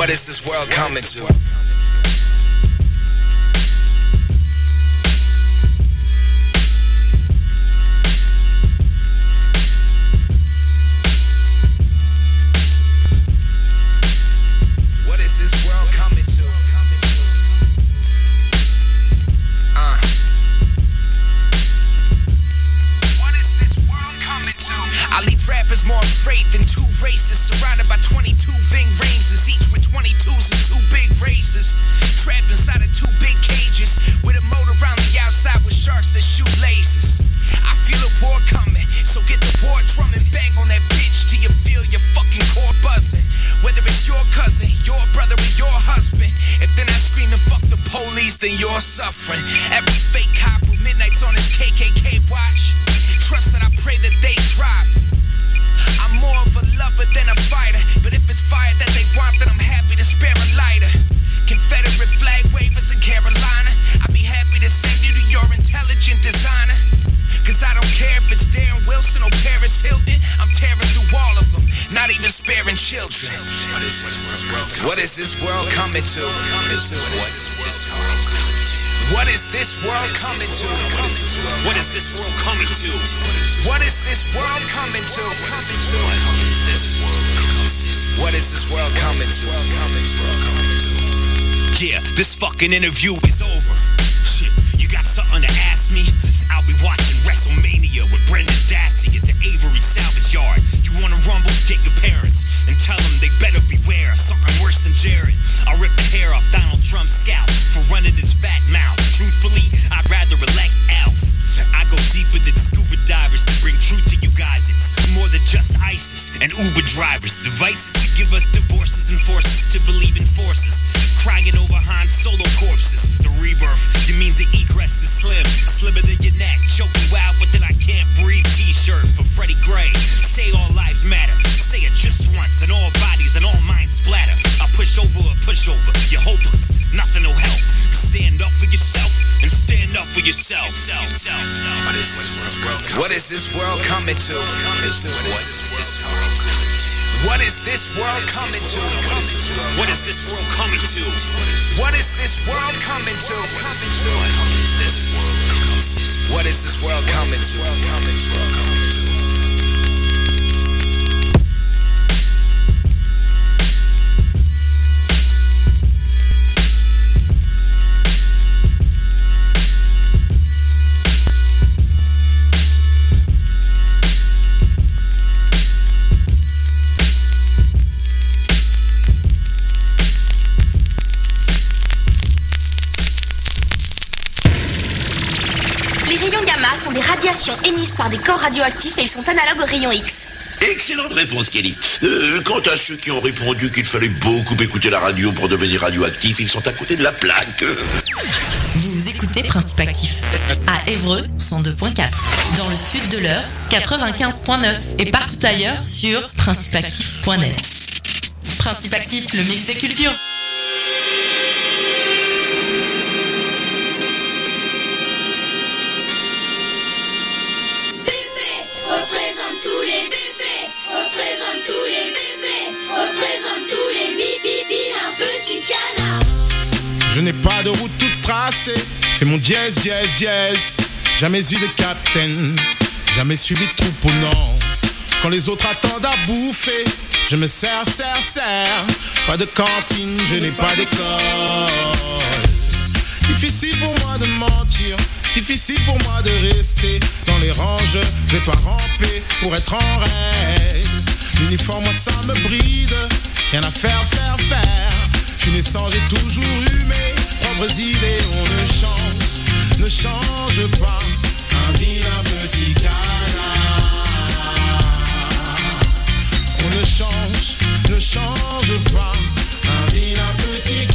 What is this world coming to? What is this world coming to? What is this world coming to? I leave rappers more afraid than two races, surrounded by 22 Ving Rhameses, each with 22s and two big razors, trapped inside of two big cages, with a moat around the outside with sharks that shoot lasers. I feel a war coming, so get the war drum and bang on that bitch till you feel your fucking core buzzing. Whether it's your cousin, your brother, or your husband, if they're not screaming fuck the police, then you're suffering. Every fake cop who midnight's on his KKK watch, trust that I pray that they drop. I'm more of a lover than a fighter, but if it's fire that they want, then I'm happy to spare a lighter. Confederate flag wavers in Carolina, I'd be happy to send you to your intelligent designer. Cause I don't care if it's Darren Wilson or Paris Hilton, I'm tearing through all of them, not even sparing children. What is this world coming to? What is this world coming to? What is this world coming to? What is this world coming to? What is this world coming to? Yeah, this fucking interview is over. Shit, you got something to ask me? I'll be watching WrestleMania with Brendan Dassey at the Avery Salvage Yard. You wanna rumble? Get your parents and tell them they better beware something worse than Jared. I'll rip the hair off Donald Trump's scalp for running his fat mouth. Truthfully, I'd rather elect Alf. I go deeper than scuba divers to bring truth to you guys. It's more than just ISIS and Uber drivers. Devices to give us divorces and forces to believe in forces. Crying over Han Solo corpses. The rebirth, it means the egress is slim. Slimmer than your neck, choke you out with an I can't breathe t-shirt for Freddie Gray. Say all lives matter, say it just once, and all bodies and all minds splatter. I push over a pushover, you're hopeless, nothing will help. Stand up for yourself and stand up for yourself. What is this world coming to? What is this world coming to? What is this world coming to? What is this world coming to? What is this world coming to? Les rayons gamma sont des radiations émises par des corps radioactifs et ils sont analogues aux rayons X. Excellente réponse, Kelly. Quant à ceux qui ont répondu qu'il fallait beaucoup écouter la radio pour devenir radioactif, ils sont à côté de la plaque. Vous écoutez Principe Actif à Évreux 102.4, dans le sud de l'Eure 95.9 et partout ailleurs sur principeactif.net. Principe Actif, le mix des cultures. Représente tous les bébés, représente tous les bébés, représente tous les bibi, un petit canard. Je n'ai pas de route toute tracée, fais mon dièse, dièse, dièse. Jamais eu de capitaine, jamais suivi de troupeau, non. Quand les autres attendent à bouffer, je me sers. Pas de cantine, je n'ai pas d'école. Difficile pour moi de mentir, difficile pour moi de rester dans les rangs, je vais pas ramper pour être en règle. L'uniforme, moi ça me bride, rien à faire. Je suis naissant, j'ai toujours eu mes propres idées. On ne change pas un vilain petit canard. On ne change pas un vilain petit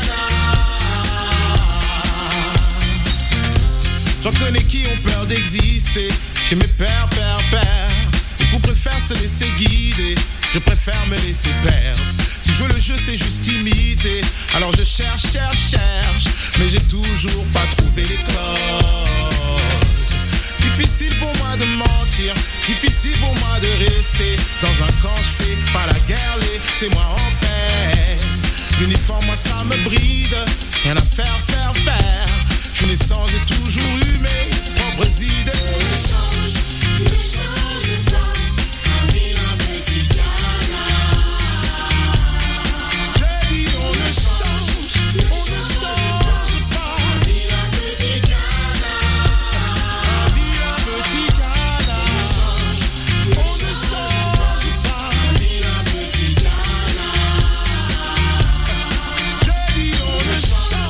canard. J'en connais qui ont peur d'exister, chez mes pères. Beaucoup préfèrent se laisser guider, je préfère me laisser perdre. Si jouer le jeu c'est juste imiter, alors je cherche, mais j'ai toujours pas trouvé les codes. Difficile pour moi de mentir, difficile pour moi de rester dans un camp, je fais pas la guerre, c'est moi en paix. ça me bride. Rien à faire. Je suis naissant, j'ai toujours eu mes propres idées. On ne change pas. Un vilain petit canard. J'ai dit on ne change pas. Un vilain petit canard. Un vilain petit canard. On ne change pas. Un vilain petit canard. J'ai dit on ne change pas.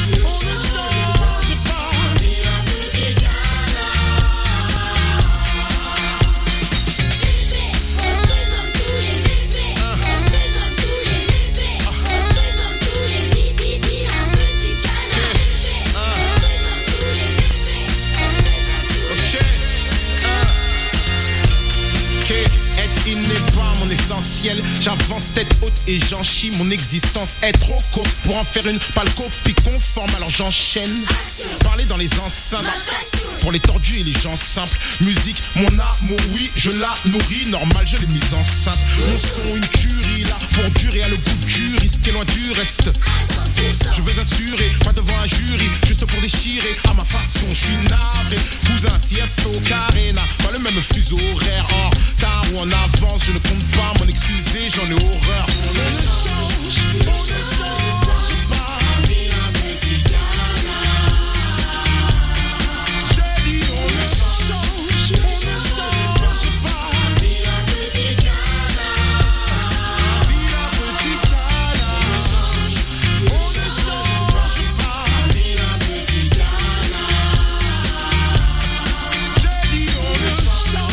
J'avance tête haute et j'en chie. Mon existence est trop courte pour en faire une pâle copie conforme. Alors j'enchaîne. Parler dans les enceintes pour les tordus et les gens simples. Musique, mon amour, oui, je la nourris. Normal, je l'ai mise enceinte. Mon son, une curie là pour durer à le goût du risque. Loin du reste. Je vais assurer, pas devant un jury, juste pour déchirer. À ma façon, je suis navré. Cousin, CFO, carré, n'a pas le même fuseau horaire. En retard ou en avance, je ne compte pas m'en excuser, j'en ai horreur. On ne change pas. Un vilain petit canard. J'ai dit on ne change pas. Un vilain petit canard. Un vilain petit canard. On ne change pas. Un vilain petit canard. J'ai dit on ne change pas.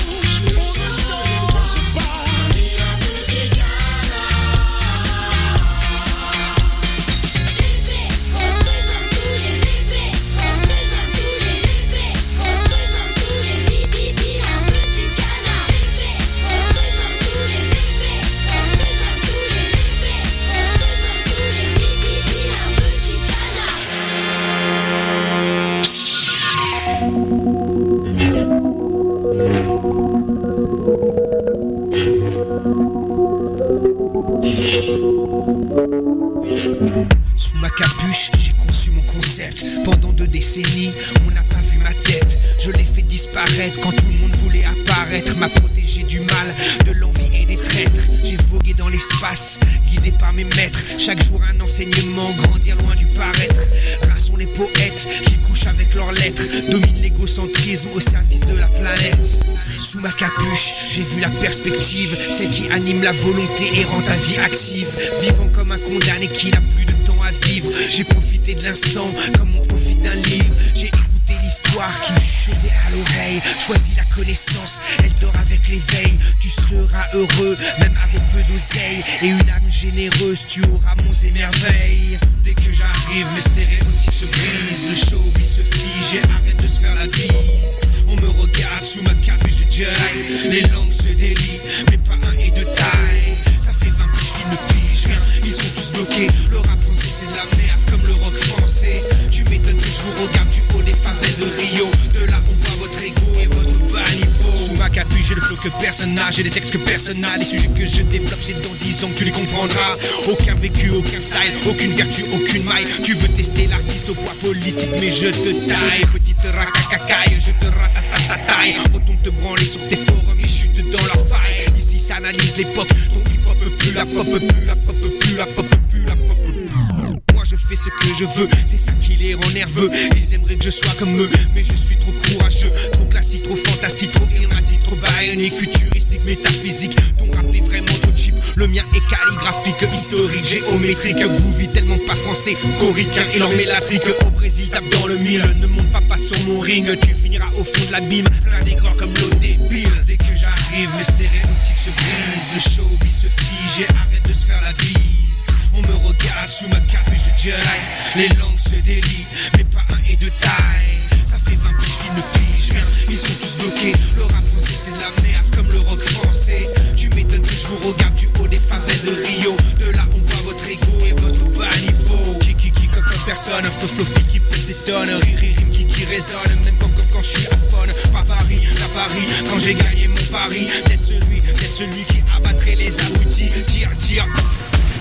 Sous ma capuche, j'ai conçu mon concept. Pendant 2 décennies, on n'a pas vu ma tête. Je l'ai fait disparaître quand tout le monde voulait apparaître. M'a protégé du mal, de l'envie et des traîtres. J'ai vogué dans l'espace, guidé par mes maîtres. Chaque jour un enseignement, grandir loin du paraître. Rassons les poètes qui couchent avec leurs lettres. Domine l'égocentrisme au service de la planète. Sous ma capuche, j'ai vu la perspective, celle qui anime la volonté et rend ta vie active. Vivant comme un condamné qui n'a plus de temps à vivre. J'ai profité de l'instant comme on profite d'un livre. J'ai écouté l'histoire qui me chuchotait à l'oreille. Choisis la connaissance, elle dort avec l'éveil. Tu seras heureux, même avec peu d'oseille. Et une âme généreuse, tu auras monts et merveilles. Dès que j'arrive, les stéréotypes se brisent. Le showbiz se fige et arrête de se faire la bise. On me regarde sous ma capuche de Jedi. Les langues se délient, mais pas un et de taille. Ça fait 20 piges qu'ils ne pigent rien, ils sont tous bloqués. Le rap français c'est de la merde comme le rock français. Tu m'étonnes que je vous regarde du haut des favelles de Rio. De là on voit votre ego et votre bas niveau. Sous ma capuche j'ai le flow que personne n'a, j'ai des textes que personne n'a. Les sujets que je développe c'est dans 10 ans que tu les comprendras. Aucun vécu, aucun style, aucune vertu, aucune maille. Tu veux tester l'artiste au poids politique mais je te taille. Petite racacacaille, je te ratatataille. Retourne te branler sur tes forums et chute dans la faille. Ici ça analyse l'époque, ton hip-hop plus la pop, plus la pop, plus la pop, plus la pop. Moi je fais ce que je veux, c'est ça qui les rend nerveux. Ils aimeraient que je sois comme eux, mais je suis trop courageux. Trop classique, trop fantastique, trop ironique, trop bionique, futuristique, métaphysique. Ton rap est vraiment trop cheap, le mien est calligraphique, historique, géométrique. Groovy tellement pas français, coricain, il en met l'Afrique. Au Brésil tape dans le mille, ne monte pas sur mon ring. Tu finiras au fond de l'abîme, plein d'aigreurs comme l'eau débile. Dès que j'arrive, les stéréotypes se brisent. Le showbiz se fige et arrête de se faire la bise. On me regarde sous ma capuche de Jedi. Les langues se délient, mais pas un et de taille. Ça fait 20 piges qu'ils ne pigent rien, ils sont tous bloqués. Le rap français c'est de la merde comme le rock français. Tu m'étonnes que je vous regarde du haut des favelles de Rio. De là on voit votre ego et votre bas niveau. Qui comme personne, flow qui pèse des tonnes. Rime qui résonne, même quand je suis à fond. Pas Paris, la Paris, quand j'ai gagné mon pari. D'être celui qui abattrait les abrutis. Tire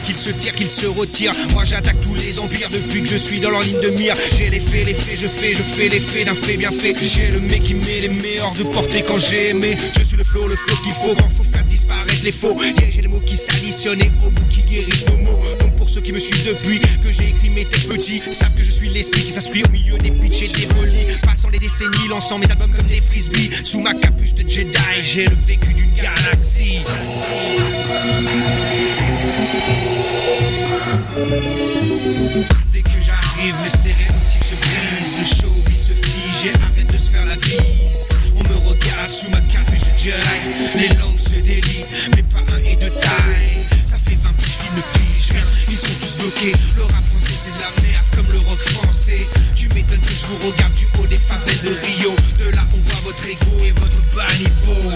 qu'ils se tirent, qu'ils se retirent. Moi j'attaque tous les empires depuis que je suis dans leur ligne de mire. J'ai les faits, je fais l'effet d'un fait bien fait. J'ai le mec qui met les meilleurs de portée quand j'ai aimé. Je suis le flow qu'il faut quand faut faire disparaître les faux. Yeah, j'ai les mots qui s'additionnent et au bout qui guérissent nos mots. Donc pour ceux qui me suivent depuis que j'ai écrit mes textes petits, savent que je suis l'esprit qui s'inspire au milieu des pitchs et des relis. Passant les décennies, lançant mes albums comme des frisbees. Sous ma capuche de Jedi, j'ai le vécu d'une galaxie. Dès que j'arrive, les stéréotypes se brisent. Le showbiz se fige et arrête de se faire la bise. On me regarde sous ma capuche de Jedi. Les langues se délient, mais pas un et de taille. Ça fait 20 piges qu'ils ne pigent rien, ils sont tous bloqués. Le rap français c'est de la merde comme le rock français. Tu m'étonnes que je vous regarde du haut des favelles de Rio. De là on voit votre ego et votre bas niveau.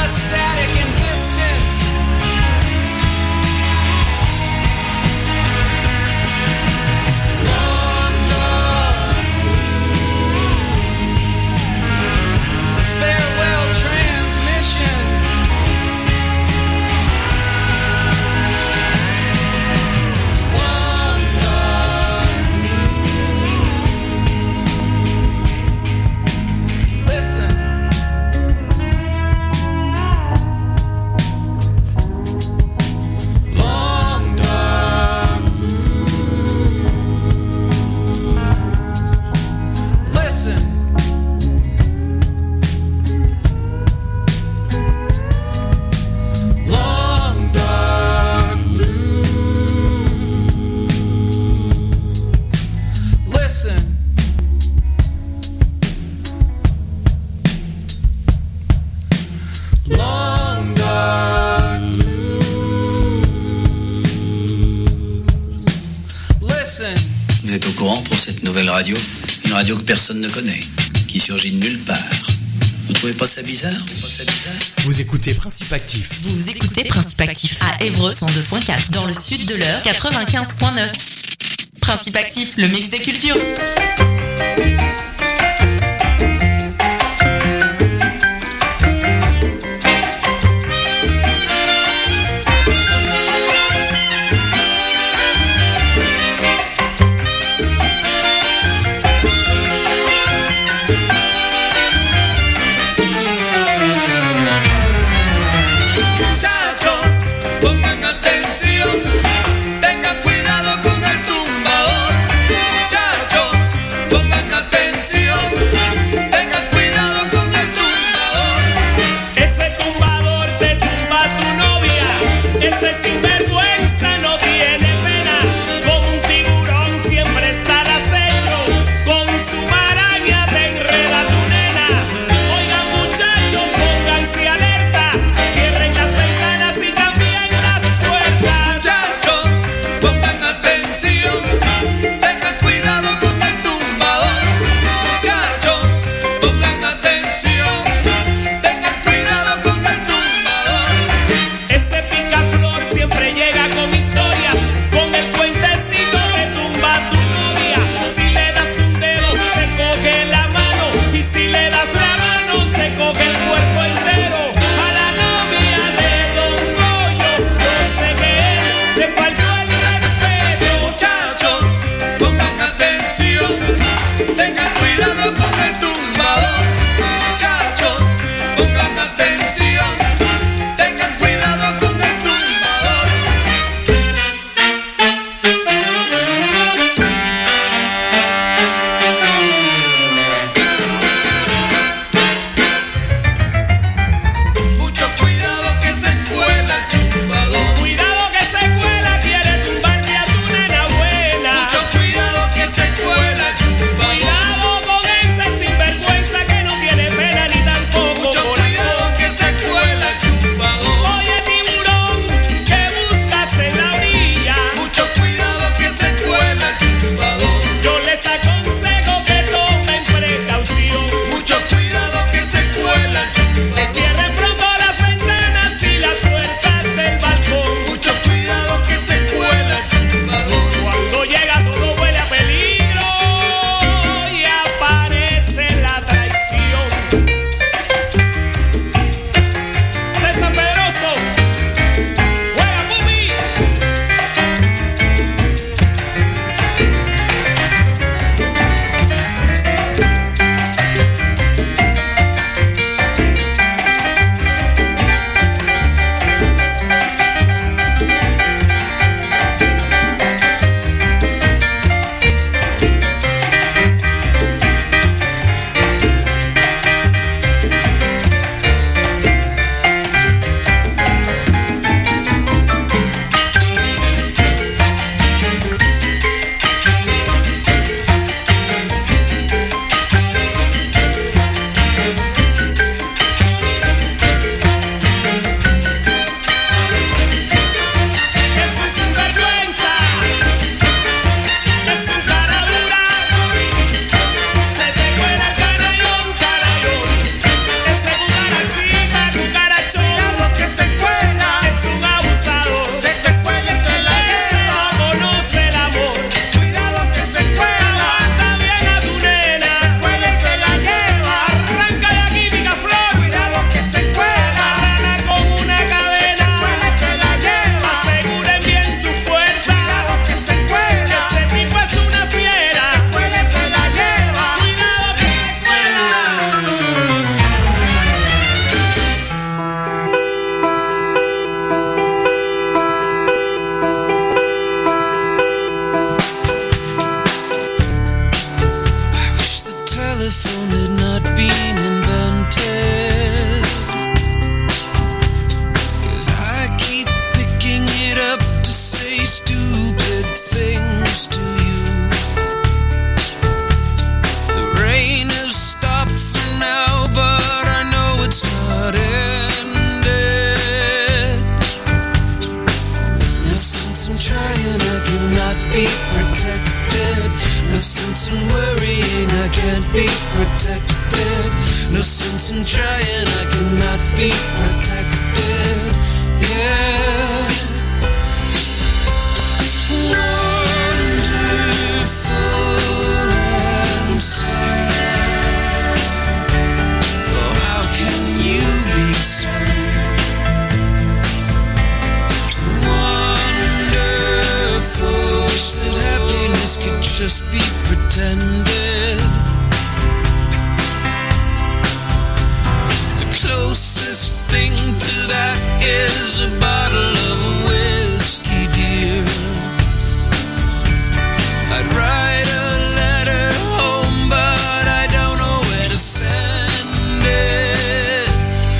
static and distance. Farewell transmission. Listen. Long dark blues. Listen. Long dark blues. Listen. Long dark blues. Listen. Vous êtes au courant pour cette nouvelle radio? Une radio que personne ne connaît, qui surgit de nulle part. Vous trouvez pas ça bizarre? Vous écoutez Principe Actif. Vous écoutez Principe Actif à Évreux 102.4 dans le sud de l'Eure 95.9. Principe Actif, le mix des cultures. Muchachos, pongan atención, tengan cuidado con el tumbador. Muchachos, pongan atención, tengan cuidado con el tumbador. Ese tumbador te tumba a tu novia, ese sinvergüenza no tiene pena. Como un tiburón siempre está al acecho, con su maraña te enreda tu nena. Oigan muchachos, pónganse alerta, cierren las ventanas y también las puertas. Muchachos, pongan atención, tengan cuidado con el tumbador. Muchachos, pongan atención, tengan cuidado con el tumbador. Ese picaflor siempre be protected. No sense in trying, I cannot be protected. Yeah. Wonderful and sad. Oh, how can you be so wonderful? Wish that happiness could just be pretended. The closest thing to that is a bottle of whiskey, dear. I'd write a letter home, but I don't know where to send it.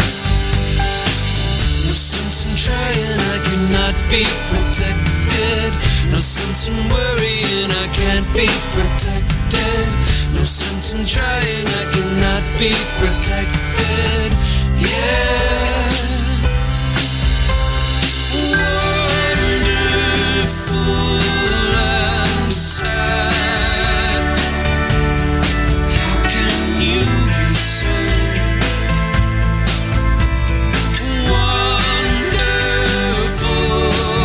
No sense in trying, I cannot be protected. No sense in worrying, I can't be protected. No sense in trying, I cannot be protected. Yeah. Wonderful and sad. How can you be so wonderful?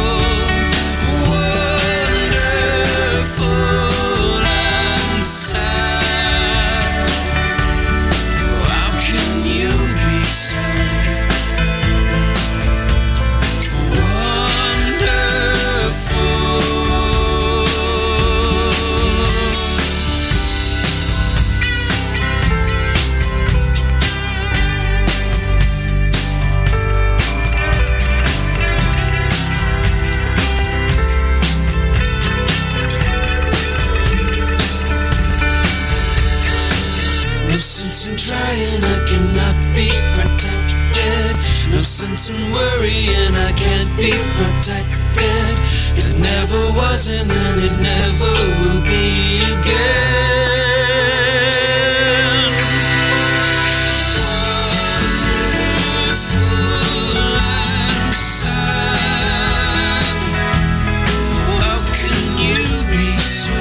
Wonderful and sad. How can you be so no sense in trying, I cannot be protected. No sense in worrying, I can't be protected. It never was and then it never will be again. Wonderful and sad. How can you be so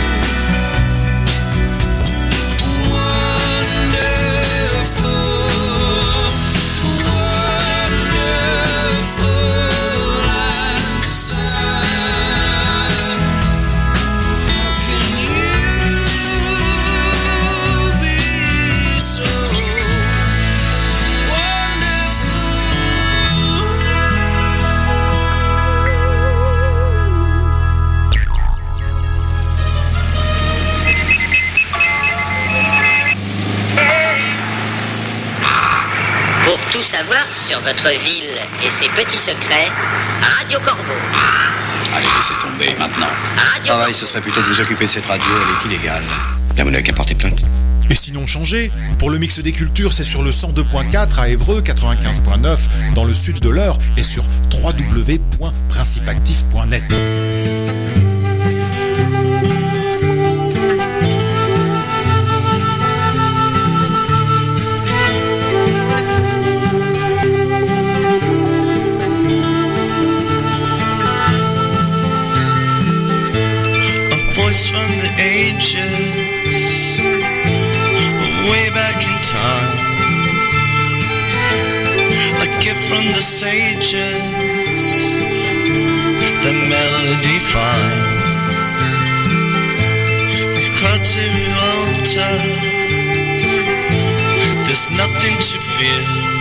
wonderful? Wonderful and sad. How can you be so Pour tout savoir sur votre ville et ses petits secrets, Radio Corbeau. Allez, laissez tomber maintenant. Le travail, ce serait plutôt de vous occuper de cette radio, elle est illégale. Vous n'avez qu'à porter plainte. Et sinon changez. Pour le mix des cultures, c'est sur le 102.4 à Évreux, 95.9 dans le sud de l'Eure et sur www.principactif.net. a voice from the ages, way back in time, a gift from the sages, the melody fine. We crowd to the altar, there's nothing to fear.